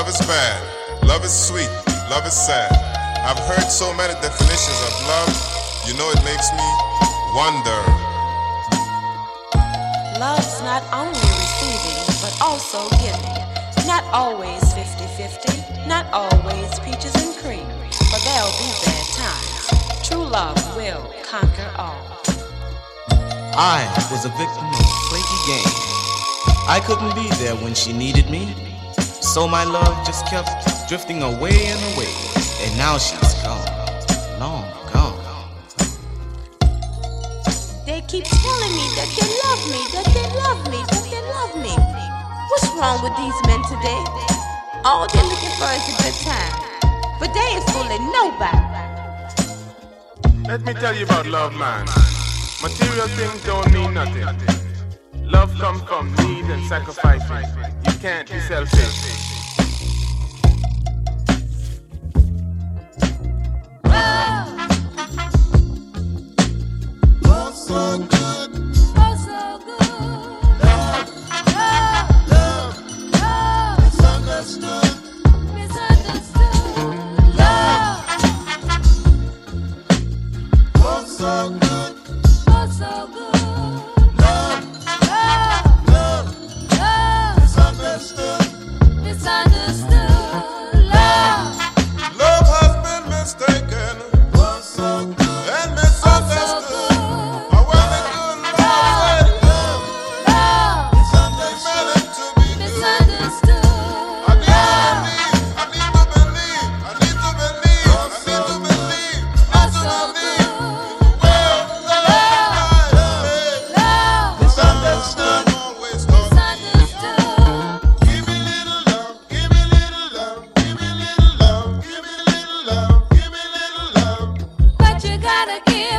Love is bad, love is sweet, love is sad. I've heard so many definitions of love, you know it makes me wonder. Love's not only receiving, but also giving. Not always 50-50, not always peaches and cream, but there'll be bad times. True love will conquer all. I was a victim of a flaky game. I couldn't be there when she needed me, so my love just kept drifting away and away. And now she's gone, long gone. They keep telling me that they love me, that they love me, that they love me. What's wrong with these men today? All they're looking for is a good time, but they ain't fooling nobody. Let me tell you about love, man. Material things don't mean nothing. Love comes from need and sacrificing. You can't be selfish. Oh, so good. Oh, so good. Love, love, love, love. Misunderstood. Misunderstood. Love. Oh, so good. Oh, so good. Love, Love. love, Love. misunderstood. Misunderstood. Love. Love has been mistaken Oh, so good. and misunderstood. However good love is, Love. meant it to be good. Misunderstood. I need to believe, I need to believe, I need to believe, I need to believe. Well, love, Love. Misunderstood. always talk. Misunderstood. Give me little love, give me little love, give me little love, give me little love, give me little love. But you gotta give